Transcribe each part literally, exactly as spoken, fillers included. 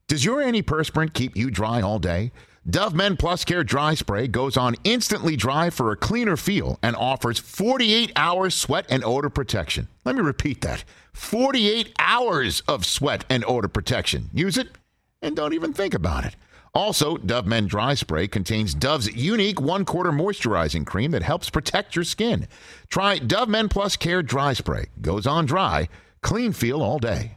Does your antiperspirant keep you dry all day? Dove Men Plus Care Dry Spray goes on instantly dry for a cleaner feel and offers forty-eight hours sweat and odor protection. Let me repeat that. forty-eight hours of sweat and odor protection. Use it and don't even think about it. Also, Dove Men Dry Spray contains Dove's unique one-quarter moisturizing cream that helps protect your skin. Try Dove Men Plus Care Dry Spray. Goes on dry, clean feel all day.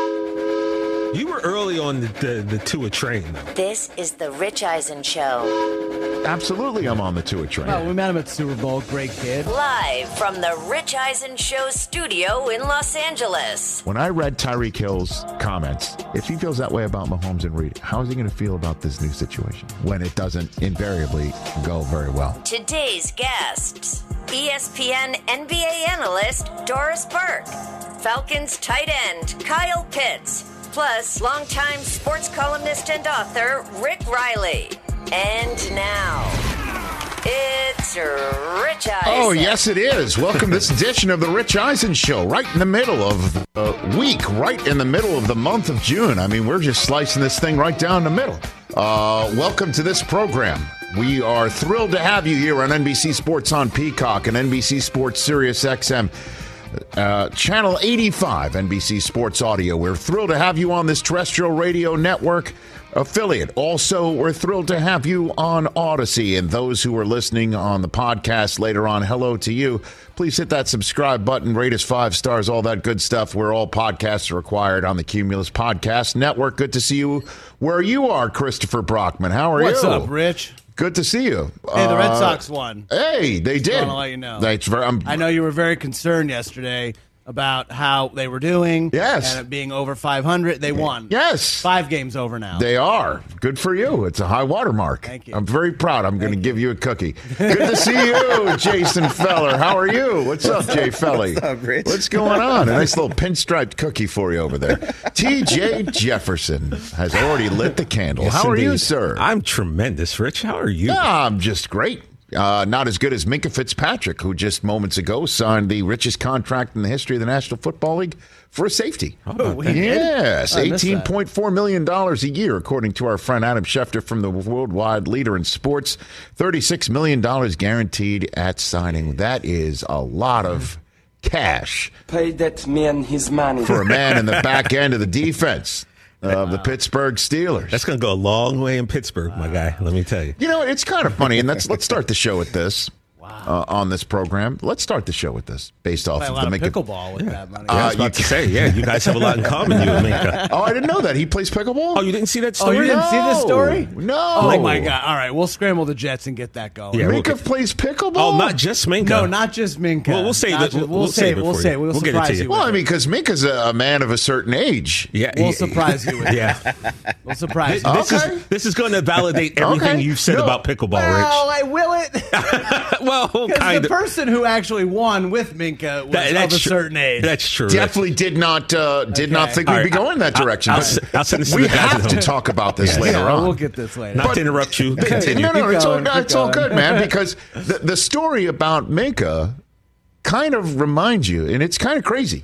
You were early on the, the, the Tua train, though. This is the Rich Eisen Show. Absolutely, I'm on the Tua train. Well, we met him at Super Bowl. Great kid. Live from the Rich Eisen Show studio in Los Angeles. When I read Tyreek Hill's comments, if he feels that way about Mahomes and Reed, how is he going to feel about this new situation when it doesn't invariably go very well? Today's guests, E S P N N B A analyst Doris Burke, Falcons tight end Kyle Pitts, plus longtime sports columnist and author Rick Riley. And now, it's Rich Eisen. Oh, yes, it is. Welcome to this edition of the Rich Eisen Show, right in the middle of the week, right in the middle of the month of June. I mean, we're just slicing this thing right down the middle. Uh, welcome to this program. We are thrilled to have you here on N B C Sports on Peacock and N B C Sports Sirius X M. Uh, Channel eighty-five, N B C Sports Audio. We're thrilled to have you on this terrestrial radio network affiliate. Also, we're thrilled to have you on Odyssey. And those who are listening on the podcast later on, hello to you. Please hit that subscribe button, rate us five stars, all that good stuff where all podcasts are required on the Cumulus Podcast Network. Good to see you where you are, Christopher Brockman. How are What's you? What's up, Rich? Good to see you. Hey, the Red Uh, Sox won. Hey, they did. I want to let you know. That's very, I'm, I know you were very concerned yesterday about how they were doing. Yes. And it being over five hundred. They won. Yes. Five games over now. They are. Good for you. It's a high water mark. Thank you. I'm very proud. I'm going to give you a cookie. Good to see you, Jason Feller. How are you? What's up, Jay Felly? What's up, Rich? What's going on? A nice little pinstriped cookie for you over there. T J Jefferson has already lit the candle. Yes, How are you, indeed. sir? I'm tremendous, Rich. How are you? Yeah, I'm just great. Uh, not as good as Minka Fitzpatrick, who just moments ago signed the richest contract in the history of the National Football League for a safety. Oh, we did? Yes, I missed that. eighteen point four million dollars a year, according to our friend Adam Schefter from the worldwide leader in sports. thirty-six million dollars guaranteed at signing. That is a lot of cash Pay that man his money. for a man in the back end of the defense of the Pittsburgh Steelers. That's going to go a long way in Pittsburgh, my guy. Let me tell you. You know, it's kind of funny, and let's let's start the show with this. Uh, on this program, let's start the show with this, based off Play a of lot the of Minka. pickleball with that money. Yeah, I was Uh, about you- to say, yeah, you guys have a lot in common, you and Minka. Oh, I didn't know that. He plays pickleball? Oh, you didn't see that Oh, story? you didn't see this story? No. Oh, my God. All right, we'll scramble the Jets and get that going. Yeah, Minka we'll- plays pickleball? Oh, not just Minka. No, not just Minka. Well, we'll save Not it. ju- We'll- We'll, we'll save save it. it We'll for save it. you. We'll, We'll get it to surprise you. you. Well, I with mean, it. because Minka's a, a man of a certain age. Yeah, We'll yeah, surprise you with it. Yeah. We'll surprise This, you. this Okay. is this is going to validate everything Okay. you've said No. about pickleball, Well, I will it. Rich. Well, Because kind the of. person who actually won with Minka was That- of that's a true. certain age. That's true. Definitely did not uh, did not Okay. think we'd All be right, going in that I'll- direction. I'll but s- I'll send this to we the guys have at to home. talk about this Yeah. later Yeah, on. we'll get this later. Not to interrupt you. Continue. No, no, Keep it's all, going, no, keep it's all going. good, man, because the, the story about Minka kind of reminds you, and it's kind of crazy,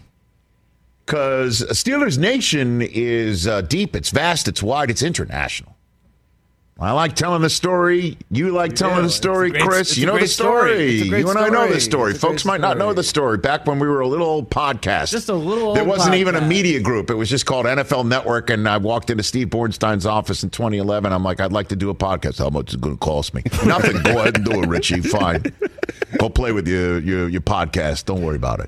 because Steelers Nation is uh, deep, it's vast, it's wide, it's international. I like telling the story. You like telling do. the It's a story, great- Chris. it's You a know the great story. story. It's a great You and I know the story. story. It's a Folks great might not know story. the story. Back when we were a little old podcast. Just a little There old wasn't even a podcast. media group. It was just called N F L Network, and I walked into Steve Bornstein's office in twenty eleven. I'm like, I'd like to do a podcast. How much is it going to cost me? Nothing. Go ahead and do it, Richie. Fine. Go play with your, your, your podcast. Don't worry about it.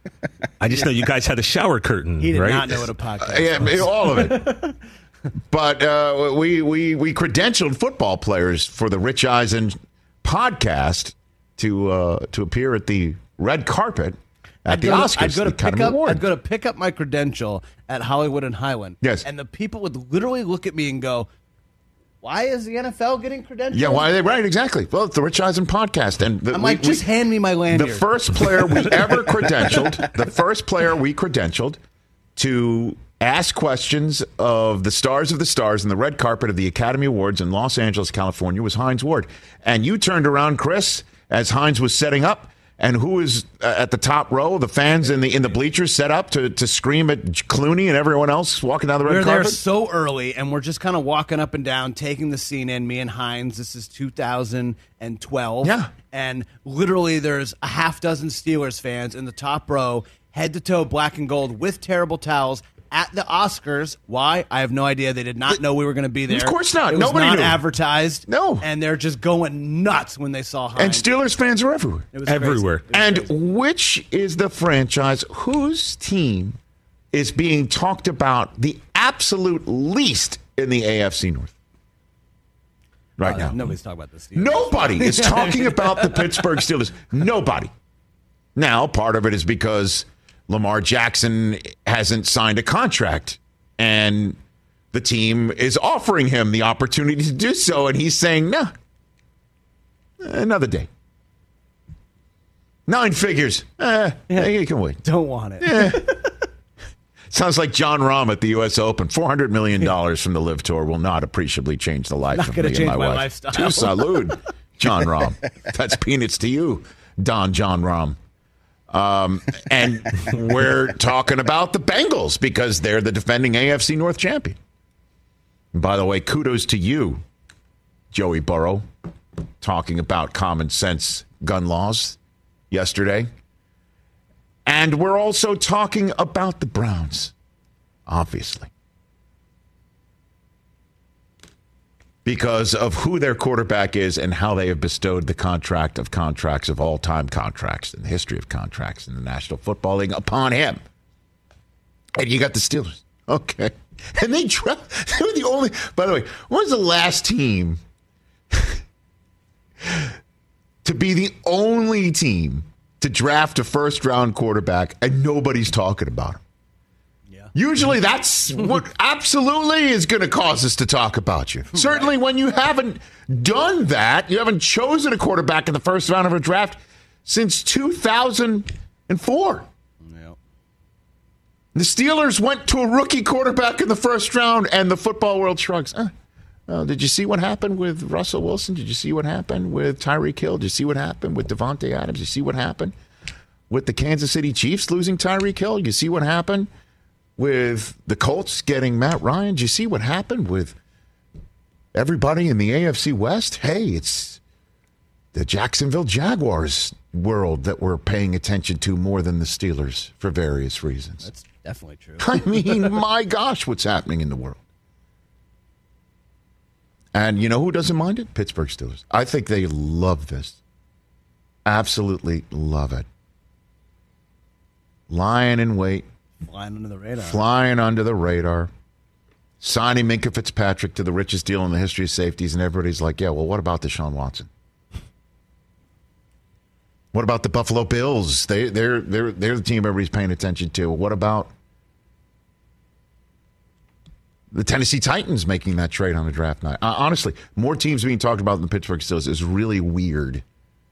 I just know you guys had a shower curtain, He did right? not know what a podcast Yeah, was. all of it. But uh, we, we we credentialed football players for the Rich Eisen podcast to uh, to appear at the red carpet at I'd the go to- Oscars, I'd go to the pick Academy up. Awards. I'd go to pick up my credential at Hollywood and Highland. Yes. and the people would literally look at me and go, "Why is the N F L getting credentials?" Yeah, why are they right? Exactly. Well, it's the Rich Eisen podcast, and the, I'm we- like, just we- hand me my land. the first player we ever credentialed, the first player we credentialed to ask questions of the stars of the stars in the red carpet of the Academy Awards in Los Angeles, California, was Hines Ward. And you turned around, Chris, as Hines was setting up, And who is uh, at the top row? The fans in the in the bleachers set up to, to scream at Clooney and everyone else walking down the red we were carpet? there so early, and we're just kind of walking up and down, taking the scene in, me and Hines. This is two thousand twelve. Yeah. And literally there's a half dozen Steelers fans in the top row, head to toe black and gold with terrible towels at the Oscars. Why? I have no idea. They did not know we were going to be there. Of course not. It was Nobody not knew. advertised. No. And they're just going nuts when they saw Hines. And Steelers fans are everywhere. It was Everywhere. crazy. It was And crazy. which is the franchise whose team is being talked about the absolute least in the A F C North right Uh, now? Nobody's talking about this. Nobody is talking about the Pittsburgh Steelers. Nobody. Now, part of it is because Lamar Jackson hasn't signed a contract, and the team is offering him the opportunity to do so, and he's saying, no, another day. Nine figures. Eh, Yeah. you can wait. Don't want it. Sounds like John Rahm at the U S Open. four hundred million dollars from the Live Tour will not appreciably change the life Not of gonna me and change my, my wife. lifestyle. To salute, John Rahm. That's peanuts to you, Don John Rahm. Um, and we're talking about the Bengals because they're the defending A F C North champion. And by the way, kudos to you, Joey Burrow, talking about common sense gun laws yesterday. And we're also talking about the Browns, obviously, because of who their quarterback is and how they have bestowed the contract of contracts of all-time contracts in the history of contracts in the National Football League upon him. And you got the Steelers. Okay. And they, dra- they were the only, by the way, what was the last team to be the only team to draft a first-round quarterback and nobody's talking about him? Yeah. Usually that's what absolutely is going to cause us to talk about you. Certainly when you haven't done that, you haven't chosen a quarterback in the first round of a draft since two thousand four. Yep. The Steelers went to a rookie quarterback in the first round, and the football world shrugs. Uh, uh, did you see what happened with Russell Wilson? Did you see what happened with Tyreek Hill? Did you see what happened with Devontae Adams? Did you see what happened with the Kansas City Chiefs losing Tyreek Hill? Did you see what happened with the Colts getting Matt Ryan? Did you see what happened with everybody in the A F C West? Hey, it's the Jacksonville Jaguars world that we're paying attention to more than the Steelers for various reasons. That's definitely true. I mean, my gosh, what's happening in the world? And you know who doesn't mind it? Pittsburgh Steelers. I think they love this. Absolutely love it. Lying in wait. Flying under the radar. Flying under the radar. Signing Minkah Fitzpatrick to the richest deal in the history of safeties. And everybody's like, yeah, well, what about Deshaun Watson? What about the Buffalo Bills? They, they're, they're, they're the team everybody's paying attention to. What about the Tennessee Titans making that trade on the draft night? Uh, honestly, more teams being talked about than the Pittsburgh Steelers is really weird.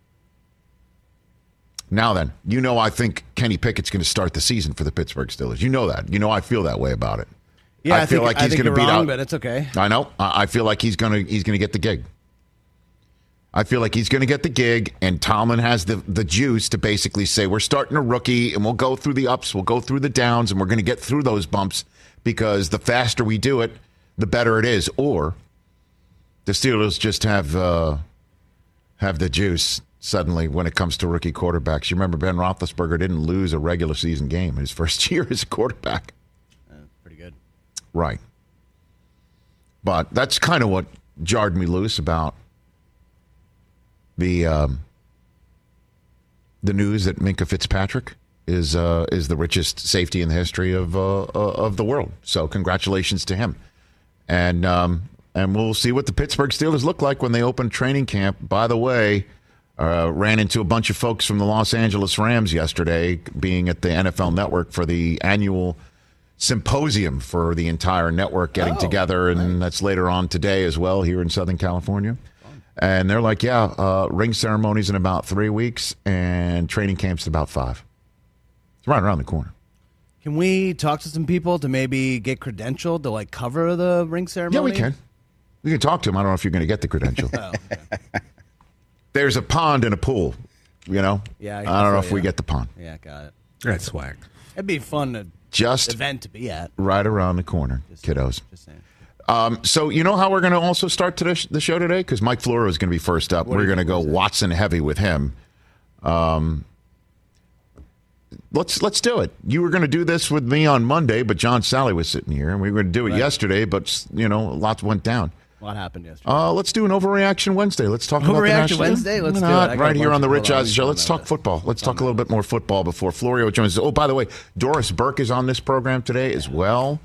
Now then, you know I think Kenny Pickett's going to start the season for the Pittsburgh Steelers. You know that. You know I feel that way about it. Yeah, I, I feel think, like I he's think going to you're beat wrong, out. but it's okay. I know. I I feel like he's going to he's going to get the gig. I feel like he's going to get the gig, and Tomlin has the, the juice to basically say, we're starting a rookie, and we'll go through the ups, we'll go through the downs, and we're going to get through those bumps because the faster we do it, the better it is. Or the Steelers just have uh, have the juice suddenly when it comes to rookie quarterbacks. You remember Ben Roethlisberger didn't lose a regular season game his first year as a quarterback. Uh, pretty good. Right. But that's kind of what jarred me loose about the um, the news that Minkah Fitzpatrick is uh, is the richest safety in the history of uh, of the world. So congratulations to him, and um, and we'll see what the Pittsburgh Steelers look like when they open training camp. By the way, uh, ran into a bunch of folks from the Los Angeles Rams yesterday, being at the N F L Network for the annual symposium for the entire network getting Oh, together, and nice. that's later on today as well here in Southern California. And they're like, yeah, uh, ring ceremony's in about three weeks, and training camp's in about five. It's right around the corner. Can we talk to some people to maybe get credentialed to like cover the ring ceremony? Yeah, we can. We can talk to them. I don't know if you're going to get the credential. Oh, okay. There's a pond and a pool You know? Yeah, I I, don't know feel if we ya. get the pond. Yeah, got it. That's swag. It'd be fun to Just event to be at. right around the corner, Just kiddos. Just saying. Um, so you know how we're going to also start today, the show today? Because Mike Florio is going to be first up. What do We're you going to think? go Watson heavy with him. Um, let's let's do it. You were going to do this with me on Monday, but John Sally was sitting here, and we were going to do it Right. yesterday, but you know, lots went down. What happened yesterday? Uh, let's do an overreaction Wednesday. Let's talk about the Overreaction national. Wednesday? Let's Why do it. not? I got Right a here bunch on the of- Rich hold on, Eisen Show. let me Let's find talk that. football. Let's talk a little bit more football before Florio joins us. Oh, by the way, Doris Burke is on this program today as well.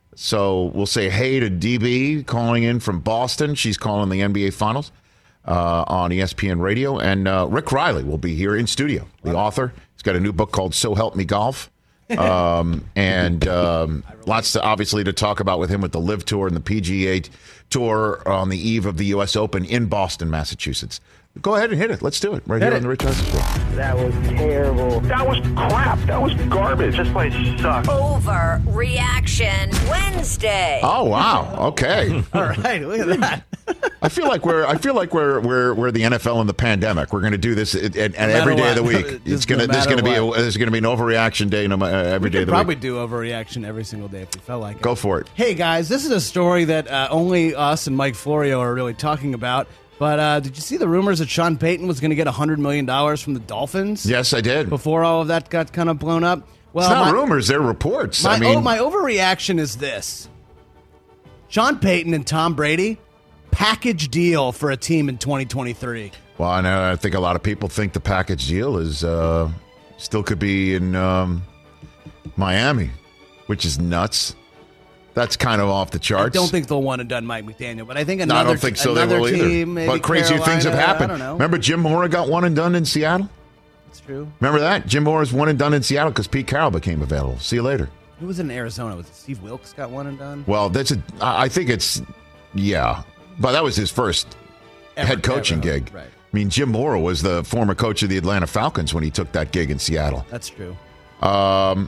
So we'll say hey to D B calling in from Boston. She's calling the N B A Finals uh, on E S P N Radio. And uh, Rick Riley will be here in studio, the author. He's got a new book called So Help Me Golf. Um, and um, lots to obviously to talk about with him with the Live Tour and the P G A Tour on the eve of the U S Open in Boston, Massachusetts. Go ahead and hit it. Let's do it right Hit here it. on the Rich Eisen Show. That was terrible. That was crap. That was garbage. This place sucks. Overreaction Wednesday. Oh wow! Okay, All right, look at that. I feel like we're I feel like we're we're we're the N F L in the pandemic. We're going to do this at, at, at every day of the what. week. Just It's gonna no there's going to be matter a, what. there's going to be an overreaction day no, uh, every We day could of the probably week. do overreaction every single day if we felt like it. Go for it. Hey guys, this is a story that uh, only us and Mike Florio are really talking about. But uh, did you see the rumors that Sean Payton was going to get one hundred million dollars from the Dolphins? Yes, I did. Before all of that got kind of blown up? Well, It's not my, rumors; they're reports. My, I mean, oh, my overreaction is this. Sean Payton and Tom Brady, package deal for a team in twenty twenty-three. well, I know. I think a lot of people think the package deal is uh, still could be in um, Miami, which is nuts. That's kind of off the charts. I don't think they'll want to done Mike McDaniel, but I think No, another, I don't think so. They another will team, either. maybe But crazy things have Carolina, happened. I don't know. Remember, Jim Mora got one and done in Seattle. It's true. Remember that? Jim Mora's one and done in Seattle because Pete Carroll became available. See you later. Who was in Arizona? Was it Steve Wilkes got one and done? Well, that's a. I I think it's yeah, but that was his first Ever- head coaching ever, gig. right. I mean, Jim Mora was the former coach of the Atlanta Falcons when he took that gig in Seattle. That's true. Um,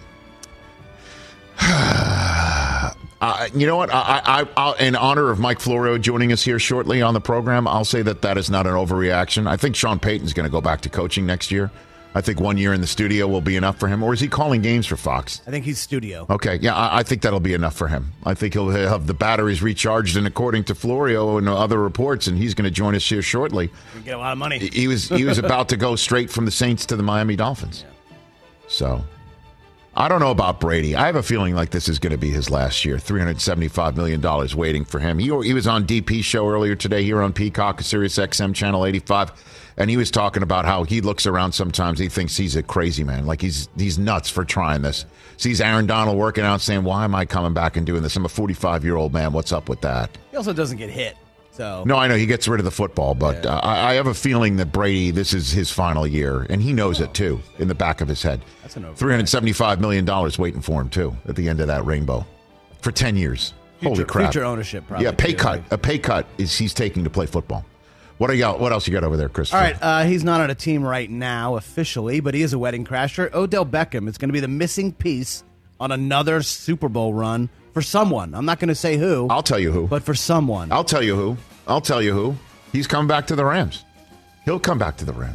uh, you know what? I, I, I, in honor of Mike Florio joining us here shortly on the program, I'll say that that is not an overreaction. I think Sean Payton's going to go back to coaching next year. I think one year in the studio will be enough for him. Or is he calling games for Fox? I think he's studio. Okay, yeah, I, I think that'll be enough for him. I think he'll have the batteries recharged, and according to Florio and other reports, and he's going to join us here shortly. You get a lot of money. He was he was about to go straight from the Saints to the Miami Dolphins. So, I don't know about Brady. I have a feeling like this is going to be his last year. three hundred seventy-five million dollars waiting for him. He, he was on D P's show earlier today here on Peacock, Sirius X M Channel eighty-five, and he was talking about how he looks around sometimes. He thinks he's a crazy man. Like he's he's nuts for trying this. Sees Aaron Donald working out saying, why am I coming back and doing this? I'm a forty-five-year-old man. What's up with that? He also doesn't get hit. So No, I know he gets rid of the football, but uh, I, I have a feeling that Brady, this is his final year, and he knows it too in the back of his head. That's an overreaction. three hundred seventy-five million dollars waiting for him too at the end of that rainbow for ten years. Holy future, crap! future ownership, probably. Yeah, pay too, cut. right? A pay cut is he's taking to play football. What do you got? What else you got over there, Chris? All right, uh, he's not on a team right now officially, but he is a wedding crasher. Odell Beckham is going to be the missing piece on another Super Bowl run for someone. I'm not going to say who. I'll tell you who. But for someone. I'll tell you who. I'll tell you who. He's coming back to the Rams. He'll come back to the Rams.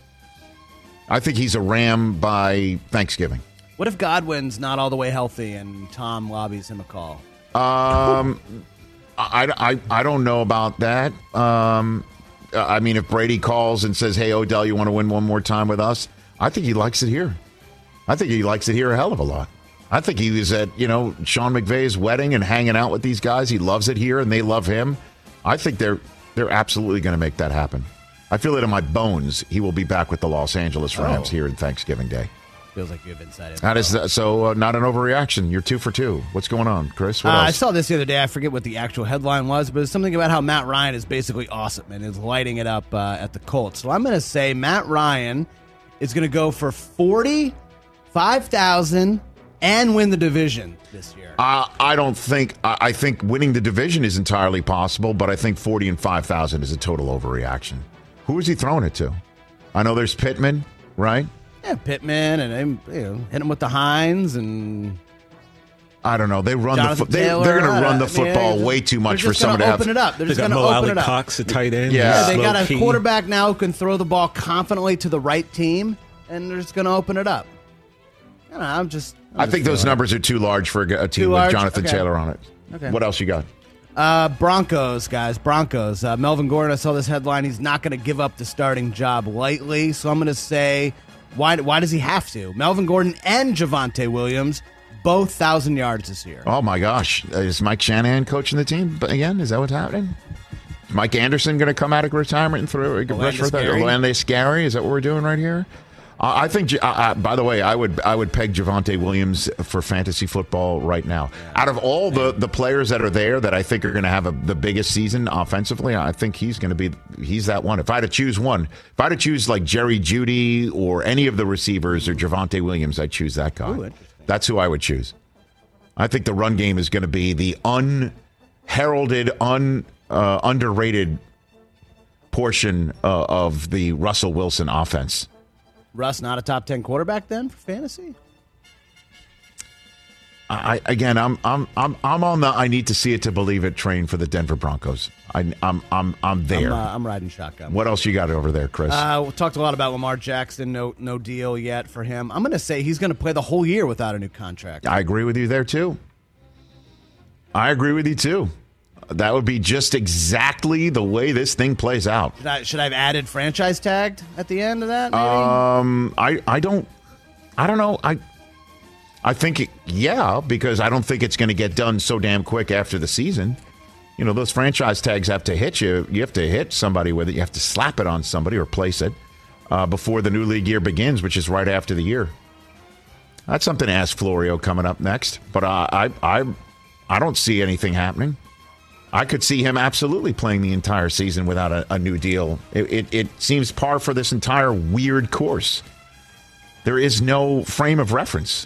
I think he's a Ram by Thanksgiving. What if Godwin's not all the way healthy and Tom lobbies him a call? Um, I, I, I don't know about that. Um, I mean, if Brady calls and says, hey, Odell, you want to win one more time with us? I think he likes it here. I think he likes it here a hell of a lot. I think he was at, you know, Sean McVay's wedding and hanging out with these guys. He loves it here and they love him. I think they're they're absolutely going to make that happen. I feel it in my bones. He will be back with the Los Angeles Rams Oh. here in Thanksgiving Day. Feels like you have insight. That is the, so uh, not an overreaction. You're two for two. What's going on, Chris? What Uh, I else? saw this the other day. I forget what the actual headline was, but it's something about how Matt Ryan is basically awesome and is lighting it up uh, at the Colts. So I'm going to say Matt Ryan is going to go for forty-five thousand and win the division this year. Uh, I don't think. I, I think winning the division is entirely possible, but I think forty and five thousand is a total overreaction. Who is he throwing it to? I know there's Pittman, right? Yeah, Pittman and him, you know, hit him with the Hines and I don't know. They run Jonathan the fo- they, Taylor, they're going to uh, run the I mean, football just- way too much they're for just gonna someone to have. open it up. They're They just got going to Mo open Alley it up. Cox, a tight end. Yeah. Yeah, they Slow got a key. quarterback now who can throw the ball confidently to the right team, and they're just going to open it up. I don't know, I'm just. I'm I just think those feeling it. numbers are too large for a, a team Too with large? Jonathan Okay. Taylor on it. Okay. What else you got? Uh, Broncos, guys, Broncos. Uh, Melvin Gordon, I saw this headline. He's not going to give up the starting job lightly, so I'm going to say, why Why does he have to? Melvin Gordon and Javonte Williams, both one thousand yards this year. Oh, my gosh. Is Mike Shanahan coaching the team But again? Is that what's happening? Is Mike Anderson going to come out of retirement and throw a rush for that? Scary? Orlando Scary? Is that what we're doing right here? Uh, I think, uh, uh, by the way, I would I would peg Javonte Williams for fantasy football right now. Yeah. Out of all the, the players that are there that I think are going to have a, the biggest season offensively, I think he's going to be he's that one. If I had to choose one, if I had to choose like Jerry Jeudy or any of the receivers or Javonte Williams, I'd choose that guy. Ooh, That's who I would choose. I think the run game is going to be the unheralded, un uh, underrated portion uh, of the Russell Wilson offense. Russ not a top ten quarterback then for fantasy? I again, I'm I'm I'm I'm on the I need to see it to believe it train for the Denver Broncos. I, I'm I'm I'm there. I'm, uh, I'm riding shotgun. What else you got over there, Chris? Uh, we talked a lot about Lamar Jackson. No, no deal yet for him. I'm going to say he's going to play the whole year without a new contract. I agree with you there too. I agree with you too. That would be just exactly the way this thing plays out. Should I, should I have added franchise tagged at the end of that? Maybe? Um, I I don't I don't know. I I think it, yeah, because I don't think it's going to get done so damn quick after the season. You know, those franchise tags have to hit you. You have to hit somebody with it. You have to slap it on somebody or place it uh, before the new league year begins, which is right after the year. That's something to ask Florio coming up next. But uh, I I I don't see anything happening. I could see him absolutely playing the entire season without a, a new deal. It, it, it seems par for this entire weird course. There is no frame of reference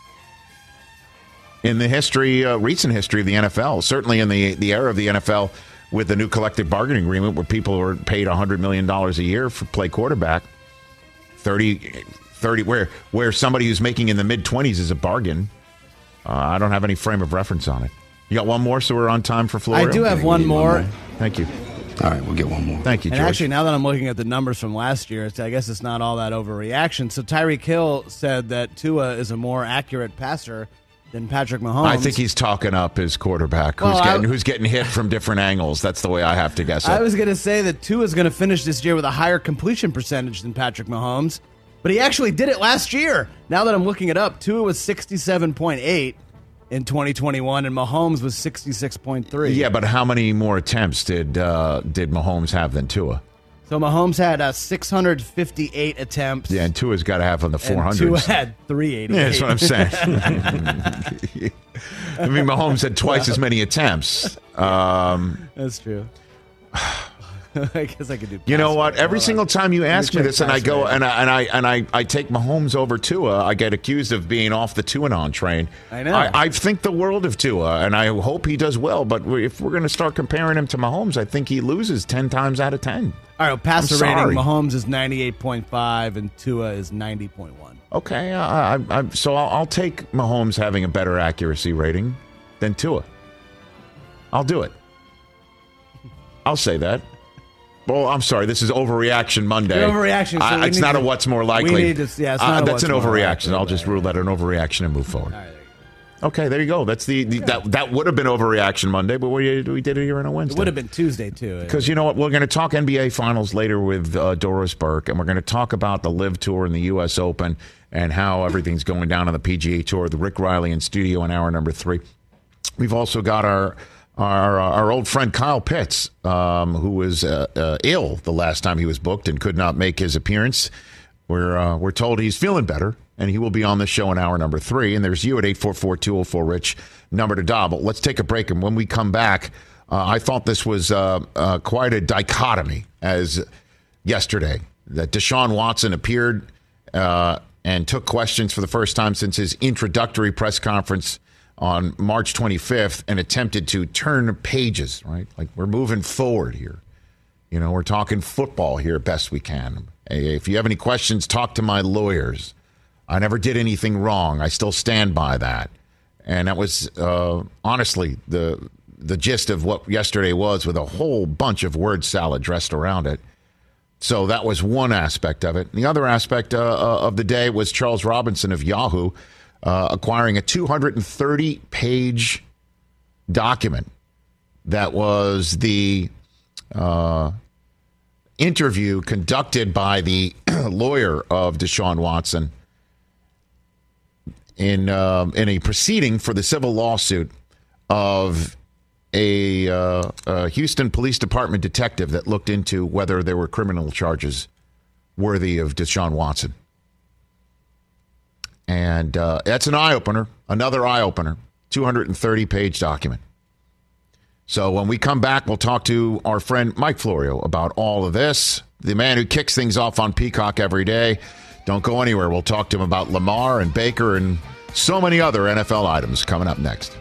in the history, uh, recent history of the N F L. Certainly in the the era of the N F L with the new collective bargaining agreement, where people were paid one hundred million dollars a year for play quarterback. thirty, thirty where where somebody who's making in the mid twenties is a bargain. Uh, I don't have any frame of reference on it. You got one more, so we're on time for Florio? I do have one more. one more. Thank you. All right, we'll get one more. Thank you, George. And actually, now that I'm looking at the numbers from last year, it's, I guess it's not all that overreaction. So Tyreek Hill said that Tua is a more accurate passer than Patrick Mahomes. I think he's talking up his quarterback, who's Well, getting I- who's getting hit from different angles. That's the way I have to guess it. I was going to say that Tua is going to finish this year with a higher completion percentage than Patrick Mahomes, but he actually did it last year. Now that I'm looking it up, Tua was sixty-seven point eight in twenty twenty-one, and Mahomes was sixty-six point three. Yeah, but how many more attempts did uh, did Mahomes have than Tua? So Mahomes had uh, six hundred fifty-eight attempts. Yeah, and Tua's got to have on the four and hundreds. Tua had three eighty-eight. Yeah, that's what I'm saying. I mean, Mahomes had twice as many attempts. Um, That's true. I guess I could do. you know pass what? rush. Every Hold single on. time you Let me ask me check this, and I pass go rate. and I and I and I, I take Mahomes over Tua, I get accused of being off the Tuanon train. I know. I, I think the world of Tua, and I hope he does well. But if we're going to start comparing him to Mahomes, I think he loses ten times out of ten. All right, well, passer I'm rating: sorry. Mahomes is ninety-eight point five, and Tua is ninety point one. Okay, I, I, I, so I'll, I'll take Mahomes having a better accuracy rating than Tua. I'll do it. I'll say that. Well, I'm sorry. This is Overreaction Monday. Your overreaction, so I- we it's need not to- a what's more likely. we need to- yeah, it's Uh, not a that's what's an more overreaction. likely, I'll just right, rule that an overreaction and move forward. All right, there you go. Okay, there you go. That's the, the that that would have been Overreaction Monday, but we we did it here on a Wednesday. It would have been Tuesday too. Because you know what? We're going to talk N B A Finals later with uh, Doris Burke, and we're going to talk about the Live Tour and the U S Open and how everything's going down on the P G A Tour. The Rick Riley in studio in hour number three. We've also got our our uh, our old friend Kyle Pitts, um, who was uh, uh, ill the last time he was booked and could not make his appearance. We're uh, we're told he's feeling better, and he will be on the show in hour number three. And there's you at eight four four, two oh four, RICH, number to dial. But let's take a break, and when we come back, uh, I thought this was uh, uh, quite a dichotomy as yesterday that Deshaun Watson appeared uh, and took questions for the first time since his introductory press conference on March twenty-fifth and attempted to turn pages, right? Like, we're moving forward here. You know, we're talking football here best we can. Hey, if you have any questions, talk to my lawyers. I never did anything wrong. I still stand by that. And that was uh, honestly the the gist of what yesterday was, with a whole bunch of word salad dressed around it. So that was one aspect of it. The other aspect uh, of the day was Charles Robinson of Yahoo uh, acquiring a two hundred thirty page document that was the uh, interview conducted by the lawyer of Deshaun Watson in um, in a proceeding for the civil lawsuit of a, uh, a Houston Police Department detective that looked into whether there were criminal charges worthy of Deshaun Watson. And uh, that's an eye-opener, another eye-opener, two hundred thirty page document. So when we come back, we'll talk to our friend Mike Florio about all of this, the man who kicks things off on Peacock every day. Don't go anywhere. We'll talk to him about Lamar and Baker and so many other N F L items coming up next.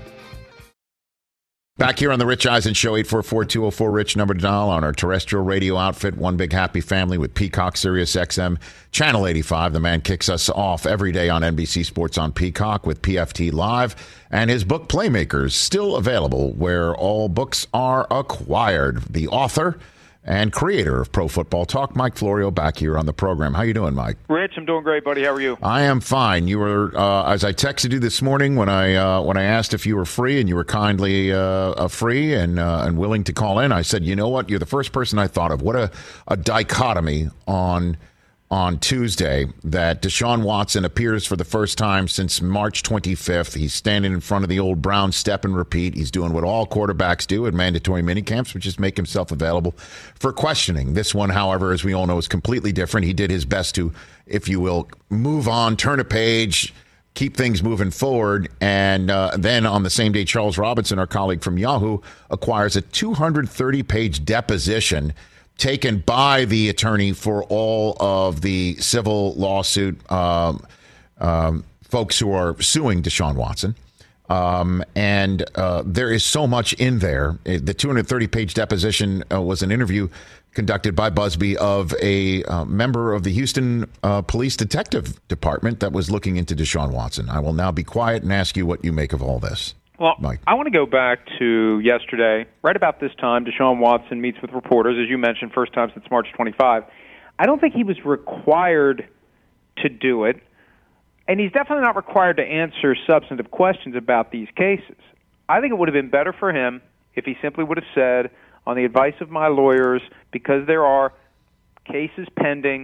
Back here on the Rich Eisen Show, eight four four, two oh four, RICH, number to dial on our terrestrial radio outfit. One big happy family with Peacock, Sirius X M, Channel eighty-five. The man kicks us off every day on N B C Sports on Peacock with P F T Live. And his book, Playmakers, still available where all books are acquired. The author and creator of Pro Football Talk, Mike Florio, back here on the program. How you doing, Mike? Rich, I'm doing great, buddy. How are you? I am fine. You were, uh, as I texted you this morning when I uh, when I asked if you were free, and you were kindly uh, free and uh, and willing to call in. I said, you know what? You're the first person I thought of. What a, a dichotomy on on Tuesday that Deshaun Watson appears for the first time since March twenty-fifth. He's standing in front of the old Brown step and repeat. He's doing what all quarterbacks do at mandatory minicamps, which is make himself available for questioning. This one, however, as we all know, is completely different. He did his best to, if you will, move on, turn a page, keep things moving forward. And uh, then on the same day, Charles Robinson, our colleague from Yahoo, acquires a two hundred thirty page deposition taken by the attorney for all of the civil lawsuit um, um, folks who are suing Deshaun Watson. Um, and uh, there is so much in there. The two hundred thirty page deposition uh, was an interview conducted by Busby of a uh, member of the Houston uh, Police Detective Department that was looking into Deshaun Watson. I will now be quiet and ask you what you make of all this. Well, Mike. I want to go back to yesterday. Right about this time, Deshaun Watson meets with reporters, as you mentioned, first time since March twenty-fifth. I don't think he was required to do it, and he's definitely not required to answer substantive questions about these cases. I think it would have been better for him if he simply would have said, on the advice of my lawyers, because there are cases pending,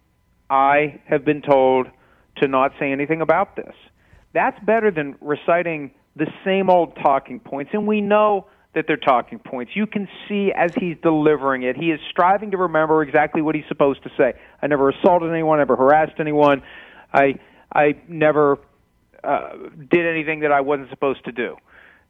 I have been told to not say anything about this. That's better than reciting the same old talking points, and we know that they're talking points. You can see as he's delivering it, he is striving to remember exactly what he's supposed to say. I never assaulted anyone, never harassed anyone. I I never uh, did anything that I wasn't supposed to do.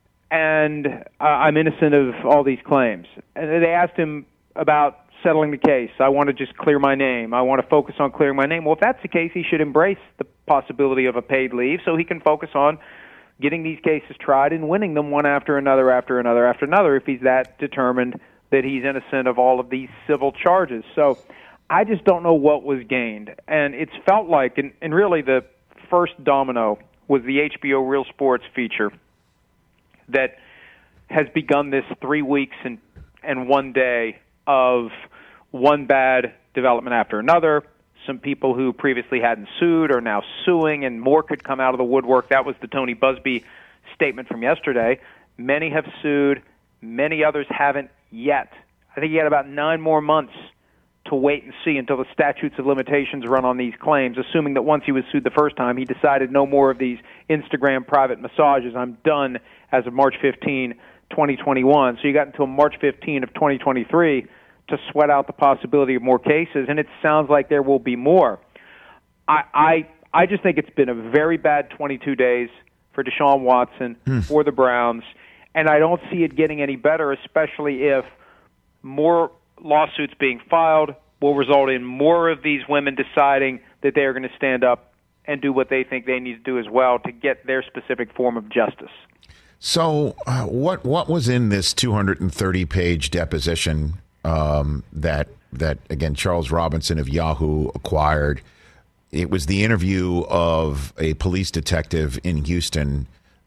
And uh, I'm innocent of all these claims. And they asked him about settling the case. I want to just clear my name. I want to focus on clearing my name. Well, if that's the case, he should embrace the possibility of a paid leave so he can focus on getting these cases tried and winning them one after another, after another, after another, if he's that determined that he's innocent of all of these civil charges. So I just don't know what was gained. And it's felt like, and, and really the first domino was the H B O Real Sports feature that has begun this three weeks and, and one day of one bad development after another. Some people who previously hadn't sued are now suing, and more could come out of the woodwork. That was the Tony Busby statement from yesterday. Many have sued. Many others haven't yet. I think he had about nine more months to wait and see until the statutes of limitations run on these claims, assuming that once he was sued the first time, he decided no more of these Instagram private massages. I'm done as of March fifteenth, twenty twenty-one. So you got until March fifteenth of twenty twenty-three to sweat out the possibility of more cases, and it sounds like there will be more. I I, I just think it's been a very bad twenty-two days for Deshaun Watson, hmm. for the Browns, and I don't see it getting any better, especially if more lawsuits being filed will result in more of these women deciding that they are going to stand up and do what they think they need to do as well to get their specific form of justice. So uh, what what was in this two hundred thirty page deposition um, that, that, again, Charles Robinson of Yahoo acquired? It was the interview of a police detective in Houston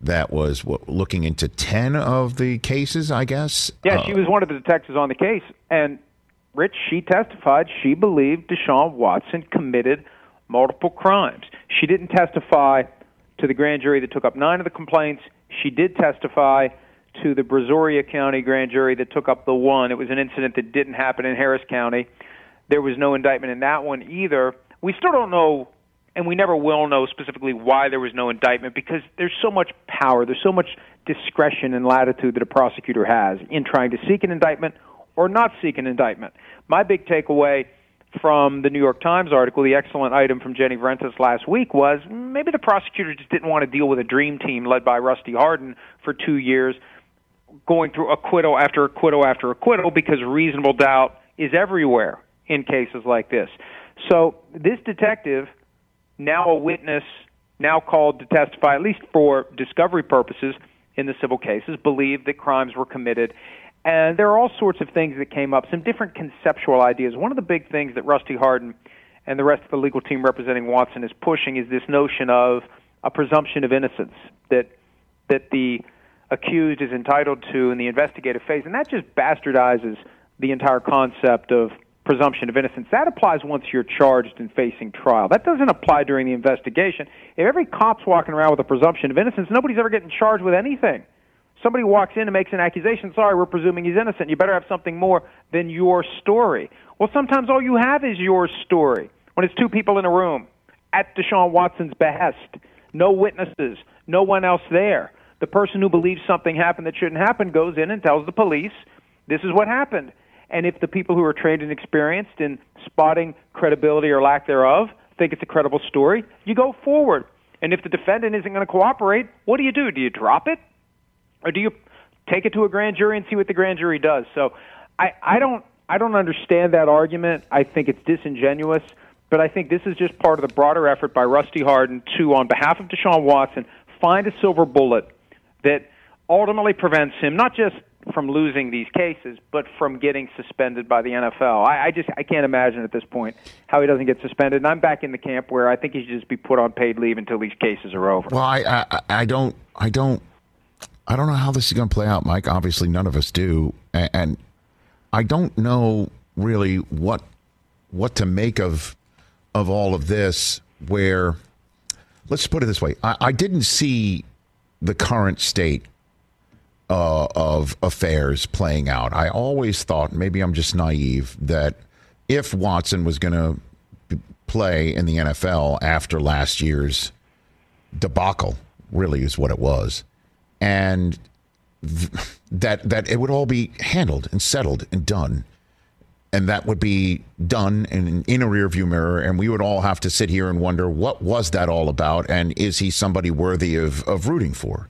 that was what, looking into ten of the cases, I guess. Yeah, uh, she was one of the detectives on the case. And, Rich, she testified she believed Deshaun Watson committed multiple crimes. She didn't testify to the grand jury that took up nine of the complaints. She did testify to the Brazoria County grand jury that took up the one. It was an incident that didn't happen in Harris County. There was no indictment in that one either. We still don't know, and we never will know specifically why there was no indictment, because there's so much power, there's so much discretion and latitude that a prosecutor has in trying to seek an indictment or not seek an indictment. My big takeaway from the New York Times article, the excellent item from Jenny Vrentas last week, was maybe the prosecutor just didn't want to deal with a dream team led by Rusty Hardin for two years, going through acquittal after acquittal after acquittal, because reasonable doubt is everywhere in cases like this. So this detective, now a witness, now called to testify, at least for discovery purposes in the civil cases, believed that crimes were committed. And there are all sorts of things that came up, some different conceptual ideas. One of the big things that Rusty Hardin and the rest of the legal team representing Watson is pushing is this notion of a presumption of innocence that that the accused is entitled to in the investigative phase. And that just bastardizes the entire concept of presumption of innocence. That applies once you're charged and facing trial. That doesn't apply during the investigation. If every cop's walking around with a presumption of innocence, nobody's ever getting charged with anything. Somebody walks in and makes an accusation, sorry, we're presuming he's innocent. You better have something more than your story. Well, sometimes all you have is your story. When it's two people in a room at Deshaun Watson's behest, no witnesses, no one else there. The person who believes something happened that shouldn't happen goes in and tells the police, this is what happened. And if the people who are trained and experienced in spotting credibility or lack thereof think it's a credible story, you go forward. And if the defendant isn't going to cooperate, what do you do? Do you drop it? Or do you take it to a grand jury and see what the grand jury does? So I, I don't I don't understand that argument. I think it's disingenuous. But I think this is just part of the broader effort by Rusty Hardin to, on behalf of Deshaun Watson, find a silver bullet that ultimately prevents him not just from losing these cases, but from getting suspended by the N F L. I, I just I can't imagine at this point how he doesn't get suspended. And I'm back in the camp where I think he should just be put on paid leave until these cases are over. Well, I I, I don't I don't. I don't know how this is going to play out, Mike. Obviously, none of us do. And I don't know really what what to make of of all of this, where, let's put it this way. I, I didn't see the current state uh, of affairs playing out. I always thought, maybe I'm just naive, that if Watson was going to play in the N F L after last year's debacle, really is what it was, and th- that that it would all be handled and settled and done, and that would be done in, in a rearview mirror, and we would all have to sit here and wonder, what was that all about, and is he somebody worthy of, of rooting for?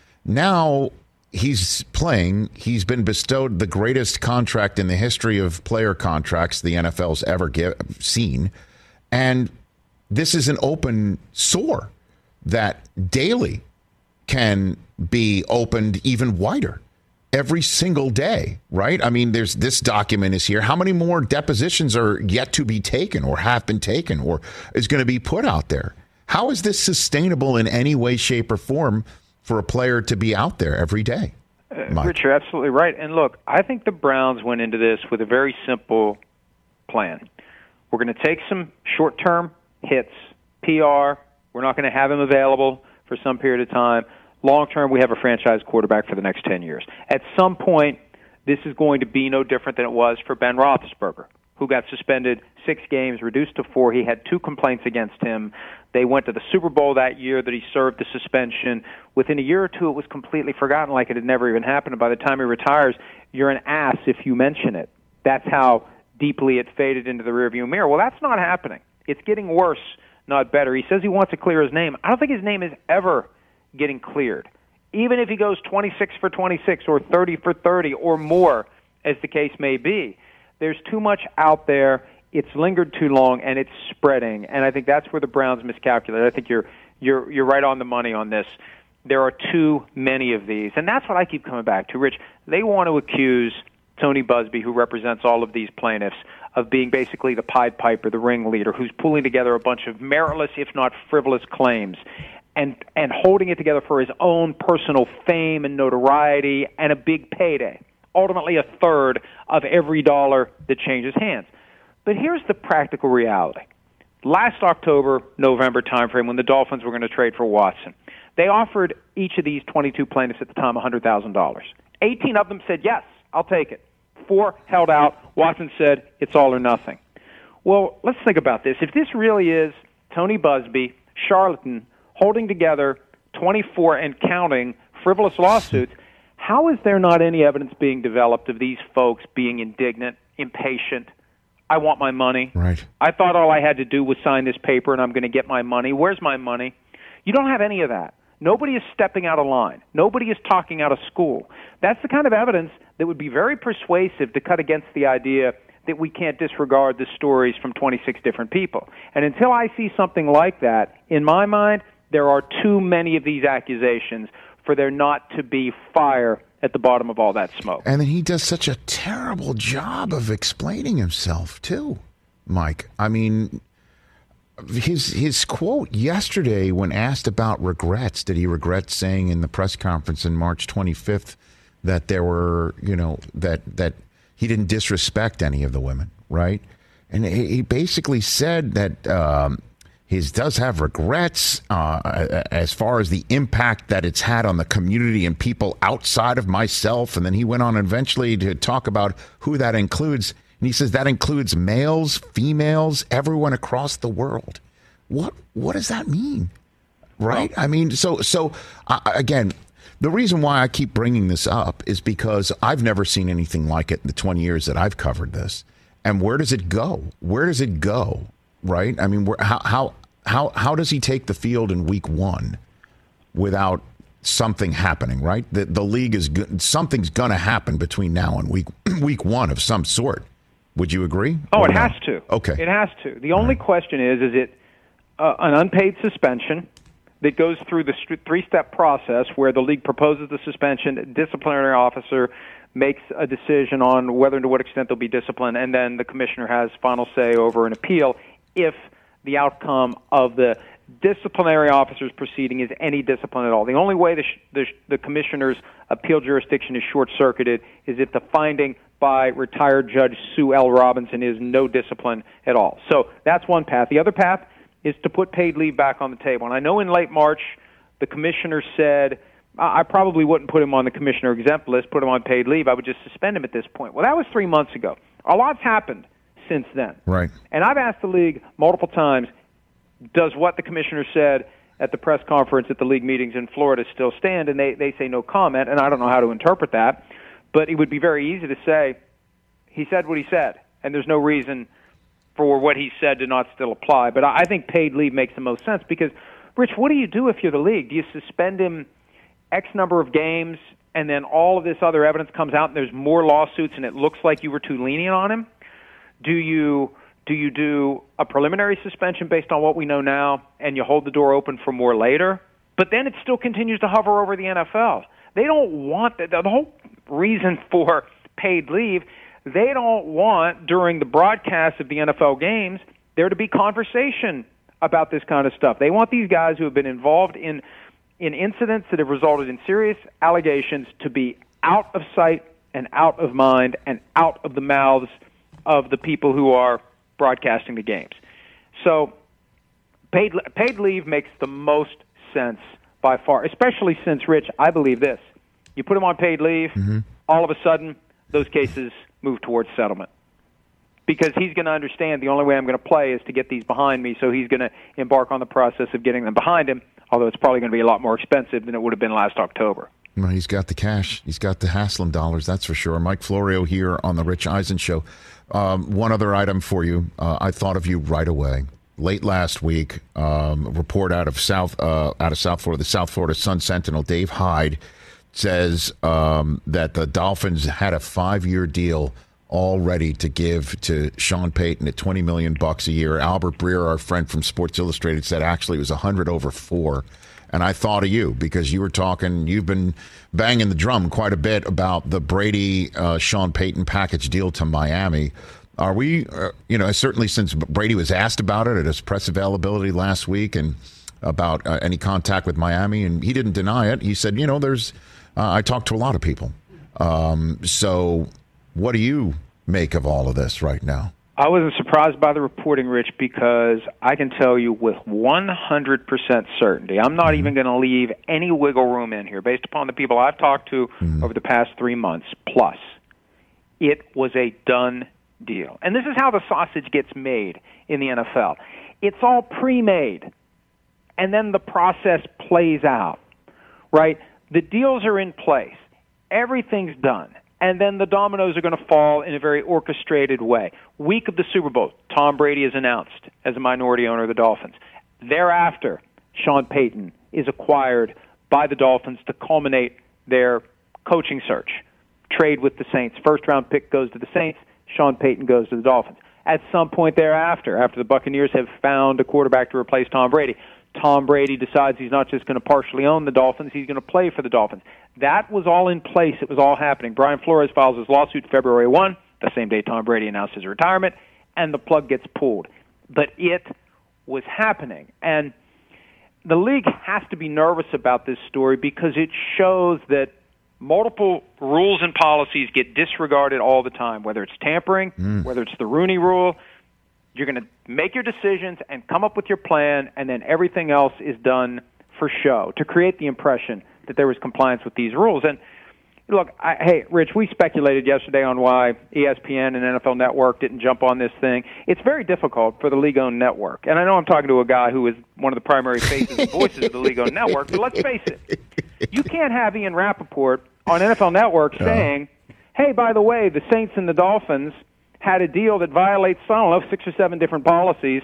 Now he's playing. He's been bestowed the greatest contract in the history of player contracts the N F L's ever give, seen, and this is an open sore that daily can be opened even wider every single day, right? I mean, there's this document is here. How many more depositions are yet to be taken or have been taken or is going to be put out there? How is this sustainable in any way, shape, or form for a player to be out there every day? Uh, Rich, you're absolutely right. And look, I think the Browns went into this with a very simple plan. We're going to take some short-term hits, P R. We're not going to have him available for some period of time. Long term, we have a franchise quarterback for the next ten years. At some point, this is going to be no different than it was for Ben Roethlisberger, who got suspended six games, reduced to four. He had two complaints against him. They went to the Super Bowl that year that he served the suspension. Within a year or two, it was completely forgotten, like it had never even happened. And by the time he retires, you're an ass if you mention it. That's how deeply it faded into the rearview mirror. Well, that's not happening. It's getting worse, not better. He says he wants to clear his name. I don't think his name is ever getting cleared. Even if he goes twenty-six for twenty-six or thirty for thirty or more, as the case may be, there's too much out there. It's lingered too long, and it's spreading. And I think that's where the Browns miscalculated. I think you're you're you're right on the money on this. There are too many of these, and that's what I keep coming back to, Rich. They want to accuse Tony Busby, who represents all of these plaintiffs, of being basically the Pied Piper, the ringleader, who's pulling together a bunch of meritless, if not frivolous, claims. and and holding it together for his own personal fame and notoriety and a big payday. Ultimately, a third of every dollar that changes hands. But here's the practical reality. Last October, November timeframe, when the Dolphins were going to trade for Watson, they offered each of these twenty-two plaintiffs at the time one hundred thousand dollars. eighteen of them said, yes, I'll take it. Four held out. Watson said, it's all or nothing. Well, let's think about this. If this really is Tony Busby, charlatan, holding together twenty-four and counting frivolous lawsuits, how is there not any evidence being developed of these folks being indignant, impatient? I want my money. Right. I thought all I had to do was sign this paper and I'm going to get my money. Where's my money? You don't have any of that. Nobody is stepping out of line. Nobody is talking out of school. That's the kind of evidence that would be very persuasive to cut against the idea that we can't disregard the stories from twenty-six different people. And until I see something like that, in my mind, there are too many of these accusations for there not to be fire at the bottom of all that smoke. And then he does such a terrible job of explaining himself, too, Mike. I mean, his his quote yesterday when asked about regrets, did he regret saying in the press conference in March twenty-fifth that there were, you know, that, that he didn't disrespect any of the women, right? And he basically said that um, he does have regrets uh, as far as the impact that it's had on the community and people outside of myself. And then he went on eventually to talk about who that includes. And he says that includes males, females, everyone across the world. What what does that mean? Right? I mean, so, so uh, again, the reason why I keep bringing this up is because I've never seen anything like it in the twenty years that I've covered this. And where does it go? Where does it go? Right? I mean, where, how how how how does he take the field in week one without something happening? Right? The the league is good. Something's going to happen between now and week week one of some sort. Would you agree? Oh, or it no? has to. Okay, it has to. The only right. question is: is it uh, an unpaid suspension that goes through the st- three-step process where the league proposes the suspension, disciplinary officer makes a decision on whether and to what extent there'll be discipline, and then the commissioner has final say over an appeal if the outcome of the disciplinary officer's proceeding is any discipline at all. The only way the, sh- the, sh- the commissioner's appeal jurisdiction is short-circuited is if the finding by retired Judge Sue L. Robinson is no discipline at all. So that's one path. The other path is to put paid leave back on the table. And I know in late March the commissioner said, I probably wouldn't put him on the commissioner exempt list, put him on paid leave. I would just suspend him at this point. Well, that was three months ago. A lot's happened since then. Right. And I've asked the league multiple times, does what the commissioner said at the press conference at the league meetings in Florida still stand? And they, they say no comment, and I don't know how to interpret that. But it would be very easy to say, he said what he said, and there's no reason for what he said to not still apply. But I think paid leave makes the most sense because, Rich, what do you do if you're the league? Do you suspend him X number of games and then all of this other evidence comes out and there's more lawsuits and it looks like you were too lenient on him? Do you do you do a preliminary suspension based on what we know now and you hold the door open for more later? But then it still continues to hover over the N F L. They don't want that. The whole reason for paid leave, they don't want during the broadcast of the N F L games there to be conversation about this kind of stuff. They want these guys who have been involved in in incidents that have resulted in serious allegations to be out of sight and out of mind and out of the mouths of the people who are broadcasting the games. So paid paid leave makes the most sense by far, especially since, Rich, I believe this. You put them on paid leave, mm-hmm. all of a sudden those cases move towards settlement. Because he's going to understand the only way I'm going to play is to get these behind me, so he's going to embark on the process of getting them behind him, although it's probably going to be a lot more expensive than it would have been last October. Well, he's got the cash. He's got the Haslam dollars, that's for sure. Mike Florio here on the Rich Eisen Show. Um, one other item for you. Uh, I thought of you right away. Late last week, um, a report out of South uh, out of South Florida, the South Florida Sun Sentinel, Dave Hyde, says um, that the Dolphins had a five-year deal all ready to give to Sean Payton at twenty million bucks a year. Albert Breer, our friend from Sports Illustrated, said actually it was one hundred over four. And I thought of you because you were talking, you've been banging the drum quite a bit about the Brady uh, Sean Payton package deal to Miami. Are we, uh, you know, certainly since Brady was asked about it at his press availability last week, and about uh, any contact with Miami, and he didn't deny it. He said, you know, there's, uh, I talked to a lot of people. Um, so what do you make of all of this right now? I wasn't surprised by the reporting, Rich, because I can tell you with one hundred percent certainty, I'm not mm-hmm. even going to leave any wiggle room in here based upon the people I've talked to mm-hmm. over the past three months plus. It was a done deal. And this is how the sausage gets made in the N F L. It's all pre-made, and then the process plays out, right? The deals are in place. Everything's done. And then the dominoes are going to fall in a very orchestrated way. Week of the Super Bowl, Tom Brady is announced as a minority owner of the Dolphins. Thereafter, Sean Payton is acquired by the Dolphins to culminate their coaching search. Trade with the Saints. First-round pick goes to the Saints. Sean Payton goes to the Dolphins. At some point thereafter, after the Buccaneers have found a quarterback to replace Tom Brady, Tom Brady decides he's not just going to partially own the Dolphins, he's going to play for the Dolphins. That was all in place. It was all happening. Brian Flores files his lawsuit February first, the same day Tom Brady announced his retirement, and the plug gets pulled. But it was happening. And the league has to be nervous about this story because it shows that multiple rules and policies get disregarded all the time, whether it's tampering, mm. whether it's the Rooney Rule. You're going to make your decisions and come up with your plan, and then everything else is done for show to create the impression that there was compliance with these rules. And look, I, hey, Rich, we speculated yesterday on why E S P N and N F L Network didn't jump on this thing. It's very difficult for the league-owned network. And I know I'm talking to a guy who is one of the primary faces and voices of the league-owned network, but let's face it. You can't have Ian Rappaport on N F L Network saying, hey, by the way, the Saints and the Dolphins had a deal that violates, I don't know, six or seven different policies,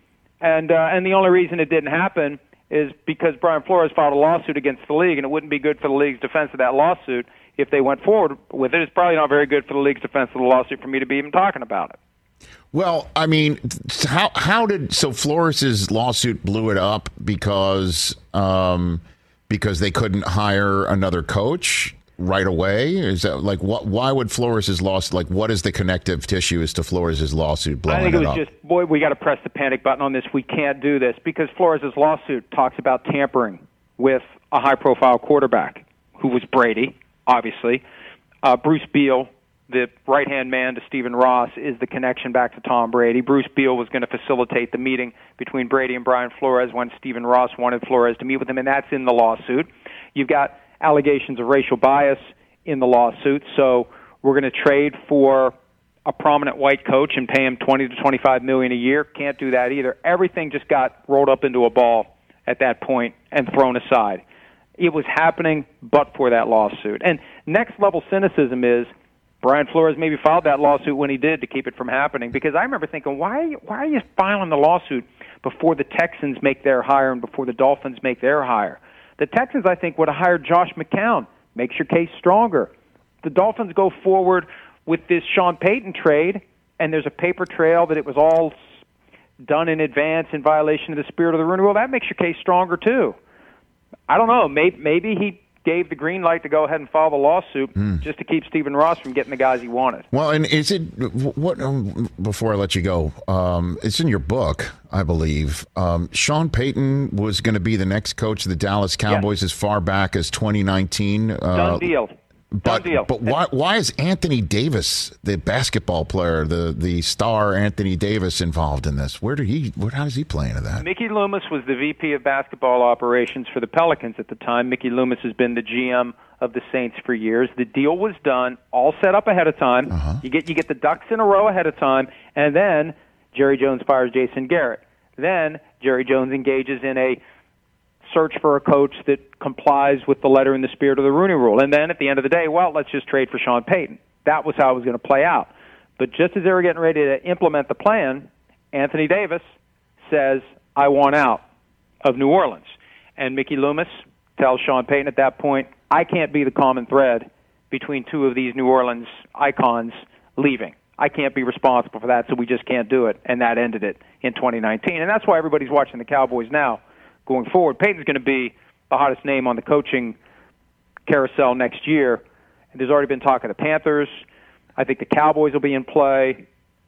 and uh, and the only reason it didn't happen is because Brian Flores filed a lawsuit against the league, and it wouldn't be good for the league's defense of that lawsuit if they went forward with it. It's probably not very good for the league's defense of the lawsuit for me to be even talking about it. Well, I mean, how how did so Flores's lawsuit blew it up because um, because they couldn't hire another coach right away? Is that like what? Why would Flores's lawsuit? Like, what is the connective tissue as to Flores's lawsuit blowing it up? I think it was just, boy, we got to press the panic button on this. We can't do this because Flores's lawsuit talks about tampering with a high-profile quarterback who was Brady, obviously. Uh, Bruce Beal, the right-hand man to Stephen Ross, is the connection back to Tom Brady. Bruce Beal was going to facilitate the meeting between Brady and Brian Flores when Stephen Ross wanted Flores to meet with him, and that's in the lawsuit. You've got allegations of racial bias in the lawsuit, so we're going to trade for a prominent white coach and pay him twenty to twenty-five million dollars a year. Can't do that either. Everything just got rolled up into a ball at that point and thrown aside. It was happening but for that lawsuit. And next level cynicism is Brian Flores maybe filed that lawsuit when he did to keep it from happening, because I remember thinking, why are you, why are you filing the lawsuit before the Texans make their hire and before the Dolphins make their hire? The Texans, I think, would have hired Josh McCown. Makes your case stronger. The Dolphins go forward with this Sean Payton trade, and there's a paper trail that it was all done in advance in violation of the spirit of the Rooney Rule. That makes your case stronger, too. I don't know. Maybe, maybe he gave the green light to go ahead and file the lawsuit mm. just to keep Stephen Ross from getting the guys he wanted. Well, and is it what? Um, before I let you go, um, it's in your book, I believe. Um, Sean Payton was going to be the next coach of the Dallas Cowboys yes. as far back as twenty nineteen. Uh, Done deal. But, Done deal. but why why is Anthony Davis, the basketball player, the the star Anthony Davis, involved in this? Where did he? Where, how does he play into that? Mickey Loomis was the V P of basketball operations for the Pelicans at the time. Mickey Loomis has been the G M of the Saints for years. The deal was done, all set up ahead of time. Uh-huh. You get you get the ducks in a row ahead of time, and then Jerry Jones fires Jason Garrett. Then Jerry Jones engages in a search for a coach that complies with the letter and the spirit of the Rooney Rule. And then at the end of the day, well, let's just trade for Sean Payton. That was how it was going to play out. But just as they were getting ready to implement the plan, Anthony Davis says, I want out of New Orleans. And Mickey Loomis tells Sean Payton at that point, I can't be the common thread between two of these New Orleans icons leaving. I can't be responsible for that, so we just can't do it. And that ended it in twenty nineteen. And that's why everybody's watching the Cowboys now. Going forward, Payton's going to be the hottest name on the coaching carousel next year. And there's already been talk of the Panthers. I think the Cowboys will be in play.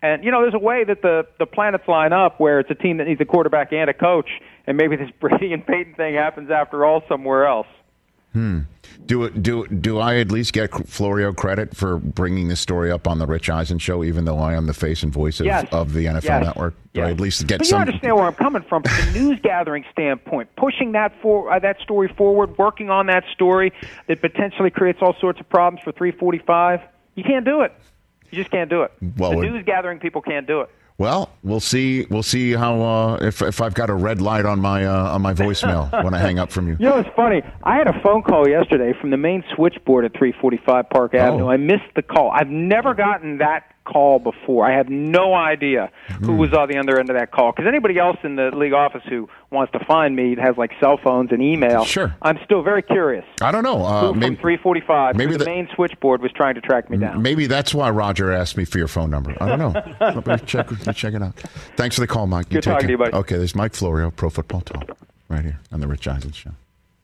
And, you know, there's a way that the, the planets line up where it's a team that needs a quarterback and a coach, and maybe this Brady and Peyton thing happens after all somewhere else. Hmm. Do it. Do do I at least get Florio credit for bringing this story up on the Rich Eisen show, even though I am the face and voice of, yes. of the N F L yes. Network? Do yes. I at least get but some? You understand where I'm coming from from the news gathering standpoint, pushing that for uh, that story forward, working on that story that potentially creates all sorts of problems for three forty-five. You can't do it. You just can't do it. Well, the news gathering people can't do it. Well, we'll see. We'll see how uh, if if I've got a red light on my uh, on my voicemail when I hang up from you. You know, it's funny. I had a phone call yesterday from the main switchboard at three forty-five Park Avenue. Oh. I missed the call. I've never gotten that call before. I have no idea who was on the other end of that call. Because anybody else in the league office who wants to find me has like cell phones and email. Sure. I'm still very curious. I don't know. Uh, who maybe from three forty-five maybe through the, the main switchboard was trying to track me down. Maybe that's why Roger asked me for your phone number. I don't know. Let me check, check it out. Thanks for the call, Mike. You Good take talking it. to you, buddy. Okay, there's Mike Florio, Pro Football Talk, right here on the Rich Eisen Show.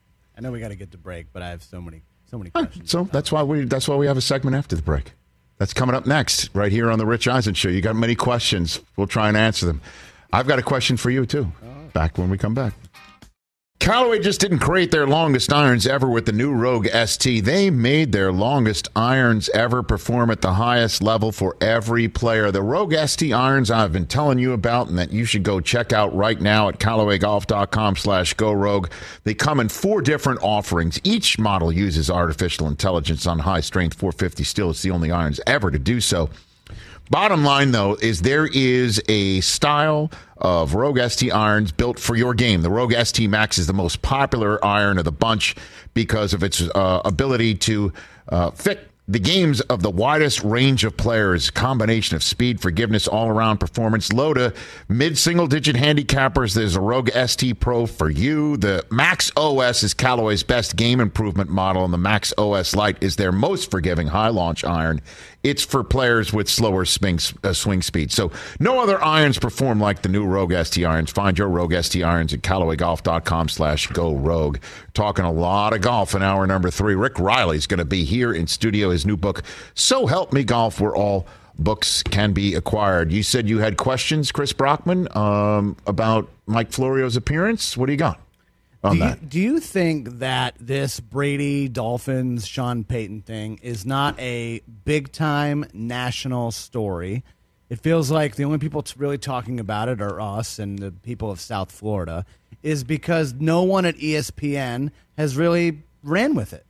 I know we got to get to break, but I have so many, so many questions. So that's why we that's why we have a segment after the break. That's coming up next, right here on the Rich Eisen Show. You got many questions. We'll try and answer them. I've got a question for you, too. Back when we come back. Callaway just didn't create their longest irons ever with the new Rogue S T. They made their longest irons ever perform at the highest level for every player. The Rogue S T irons I've been telling you about and that you should go check out right now at Callaway Golf dot com slash go rogue. They come in four different offerings. Each model uses artificial intelligence on high-strength four fifty steel. It's the only irons ever to do so. Bottom line, though, is there is a style of Rogue S T irons built for your game. The Rogue S T Max is the most popular iron of the bunch because of its uh, ability to uh, fit the games of the widest range of players. Combination of speed, forgiveness, all-around performance. Low to mid-single-digit handicappers, there's a Rogue S T Pro for you. The Max O S is Callaway's best game improvement model, and the Max O S Lite is their most forgiving high-launch iron. It's for players with slower swing, uh, swing speed. So no other irons perform like the new Rogue S T irons. Find your Rogue S T irons at Callaway Golf dot com slash go rogue. Talking a lot of golf in hour number three. Rick Riley's going to be here in studio. His new book, So Help Me Golf, where all books can be acquired. You said you had questions, Chris Brockman, um, about Mike Florio's appearance. What do you got on do you, that? Do you think that this Brady, Dolphins, Sean Payton thing is not a big-time national story? It feels like the only people really talking about it are us and the people of South Florida, is because no one at E S P N has really ran with it.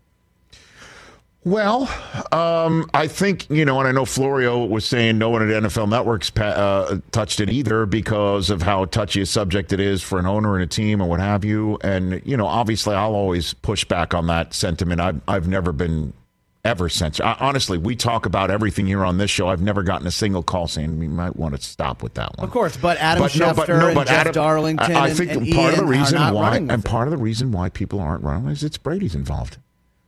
Well, um, I think, you know, and I know Florio was saying no one at N F L Network's uh, touched it either because of how touchy a subject it is for an owner and a team and what have you. And, you know, obviously I'll always push back on that sentiment. I've, I've never been ever censored. I, honestly, we talk about everything here on this show. I've never gotten a single call saying we might want to stop with that one. Of course, but Adam but no, Schefter but no, and but Jeff Adam, Darlington I, I and, think and part Ian of the reason are not why, running with and it. part of the reason why people aren't running is it's Brady's involved.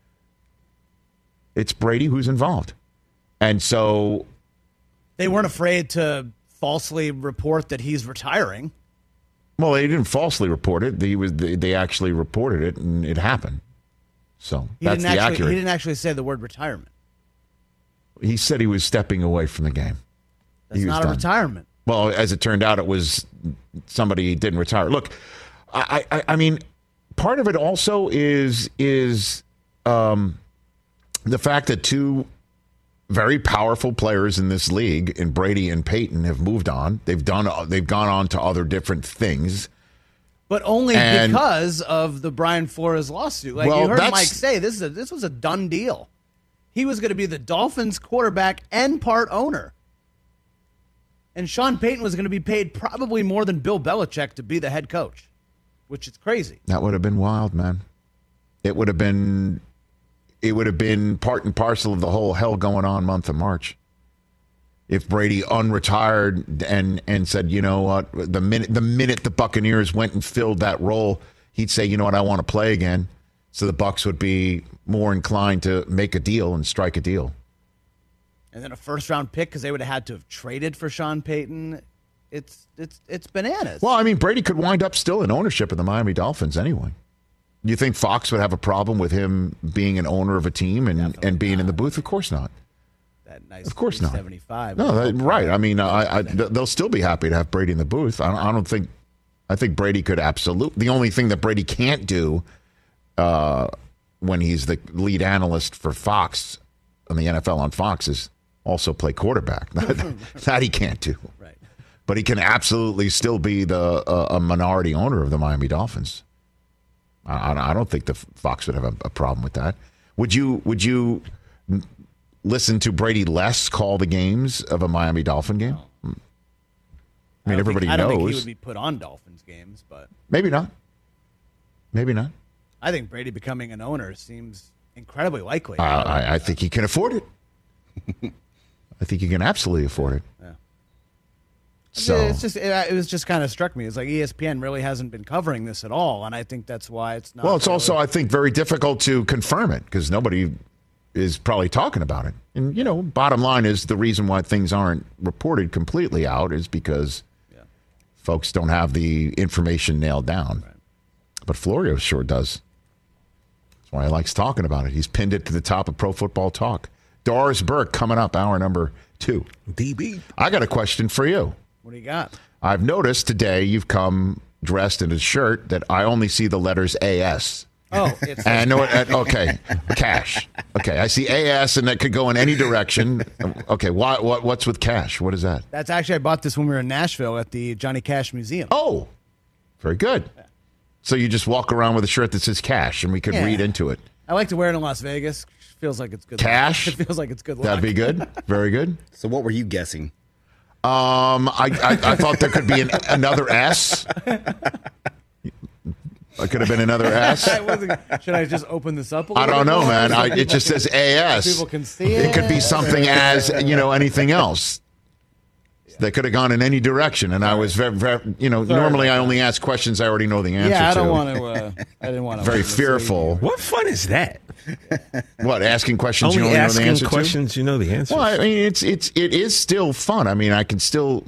It's Brady who's involved. And so They weren't afraid to falsely report that he's retiring. Well, they didn't falsely report it. They was they, they actually reported it, and it happened. So He that's didn't the actually, accurate. He didn't actually say the word retirement. He said he was stepping away from the game. That's He was not done. a retirement. Well, as it turned out, it was somebody didn't retire. Look, I, I, I mean, part of it also is is um, the fact that two very powerful players in this league, in Brady and Peyton, have moved on. They've done. They've gone on to other different things. But only And- because of the Brian Flores lawsuit. Like Well, you heard that's- Mike say, this is a, this was a done deal. He was going to be the Dolphins quarterback and part owner. And Sean Payton was going to be paid probably more than Bill Belichick to be the head coach, which is crazy. That would have been wild, man. It would have been it would have been part and parcel of the whole hell going on month of March. If Brady unretired and and said, you know what, the minute the minute the Buccaneers went and filled that role, he'd say, you know what, I want to play again. So the Bucs would be more inclined to make a deal and strike a deal. And then a first round pick because they would have had to have traded for Sean Payton. It's it's it's bananas. Well, I mean, Brady could wind up still in ownership of the Miami Dolphins anyway. You think Fox would have a problem with him being an owner of a team and, and being in the booth? Of course not. that nice Of course not. seventy-five. No, that, right. I mean, I, I, they'll still be happy to have Brady in the booth. I don't, I don't think. I think Brady could absolutely. The only thing that Brady can't do uh, when he's the lead analyst for Fox on the N F L on Fox is also play quarterback. That he can't do. Right. But he can absolutely still be the uh, a minority owner of the Miami Dolphins. I, I don't think the Fox would have a, a problem with that. Would you? Would you listen to Brady less call the games of a Miami Dolphin game? No. I mean, I everybody think, I don't knows. think he would be put on Dolphins games, but Maybe not. Maybe not. I think Brady becoming an owner seems incredibly likely. Uh, I, I think he can afford it. I think he can absolutely afford it. Yeah. So It's just it, it was just kind of struck me. It's like E S P N really hasn't been covering this at all, and I think that's why it's not. well, it's really, also I think very difficult to confirm it because nobody is probably talking about it. And you know, bottom line is the reason why things aren't reported completely out is because Yeah. folks don't have the information nailed down. Right. But Florio sure does. That's why he likes talking about it. He's pinned it to the top of Pro Football Talk. Doris Burke coming up, hour number two. D B. I got a question for you. What do you got? I've noticed today you've come dressed in a shirt that I only see the letters A S. Oh, it's And I know it. Okay, cash. Okay, I see A S, and that could go in any direction. Okay, why, what, what's with cash? What is that? that's actually I bought this when we were in Nashville at the Johnny Cash Museum. Oh, very good. So you just walk around with a shirt that says cash, and we could Yeah. read into it. I like to wear it in Las Vegas. Feels like it's good. Cash? Luck. It feels like it's good luck. That'd be good. Very good. So what were you guessing? Um, I, I, I thought there could be an, another S. It could have been another S. I wasn't- Should I just open this up a little I don't bit know, more man. so I, people it just can- says A S. People can see It could be it. something as, you know, anything else. That could have gone in any direction, and I was very, very you know, Sorry normally about I only ask questions I already know the answer to. Yeah, I don't want to. Uh, I didn't want to. Very fearful. What fun is that? What, asking questions Only you only know the asking answer questions you know the answer. to? Well, I mean, it's it's it is still fun. I mean, I can still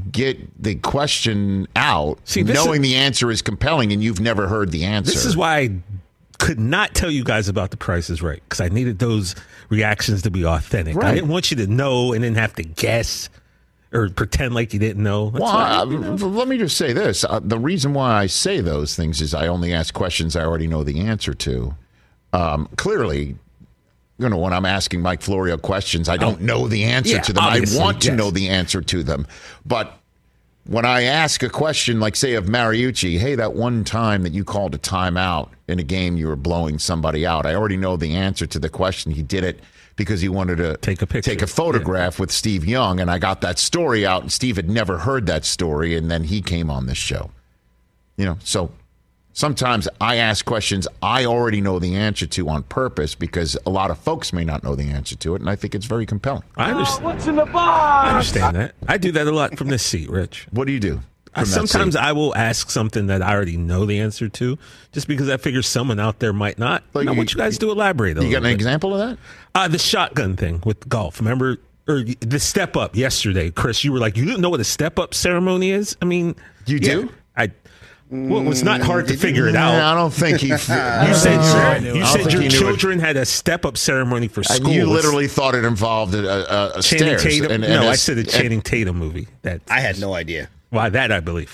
get the question out, See, this knowing is- the answer is compelling, and you've never heard the answer. This is why I could not tell you guys about The Price is Right, because I needed those reactions to be authentic. I Right. didn't want you to know and then have to guess or pretend like you didn't know. That's Well, why- I, let me just say this. Uh, the reason why I say those things is I only ask questions I already know the answer to. Um, clearly, you know, when I'm asking Mike Florio questions, I don't know the answer Yeah, to them. I obviously, want to yes. know the answer to them. But when I ask a question, like, say, of Mariucci, hey, that one time that you called a timeout in a game you were blowing somebody out, I already know the answer to the question. He did it because he wanted to Take a picture. take a photograph with Steve Young, and I got that story out, and Steve had never heard that story, and then he came on this show. You know, so sometimes I ask questions I already know the answer to on purpose because a lot of folks may not know the answer to it, and I think it's very compelling. I understand. What's in the box? I understand that. I do that a lot from this seat, Rich. What do you do? I, from that sometimes seat? I will ask something that I already know the answer to, just because I figure someone out there might not. Like, And I want you guys to elaborate a You got little an bit. example of that? Uh, the shotgun thing with golf. Remember, or the step up yesterday, Chris? You were like, you didn't know what a step up ceremony is. I mean, You yeah, do? I. Well, it was not hard to figure it out. I don't think he. You you said I your, knew you it. I don't said think your he knew it. children had a step up ceremony for school. You It's literally thought it involved a, a, a Channing stairs. Tatum. and- and no, a- I said a Channing Tatum movie. That I had no idea. Why that I believe.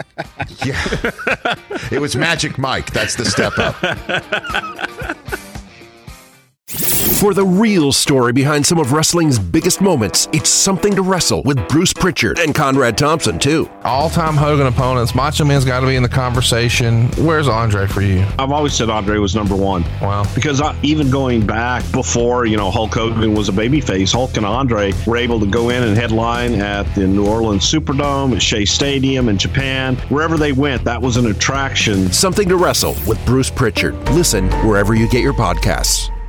Yeah. It was Magic Mike. That's the step up. For the real story behind some of wrestling's biggest moments, it's Something to Wrestle with Bruce Pritchard and Conrad Thompson, too. All-time Hogan opponents. Macho Man's got to be in the conversation. Where's Andre for you? I've always said Andre was number one. Wow. Because I, even going back before, you know, Hulk Hogan was a babyface, Hulk and Andre were able to go in and headline at the New Orleans Superdome, at Shea Stadium in Japan. Wherever they went, that was an attraction. Something to Wrestle with Bruce Pritchard. Listen wherever you get your podcasts.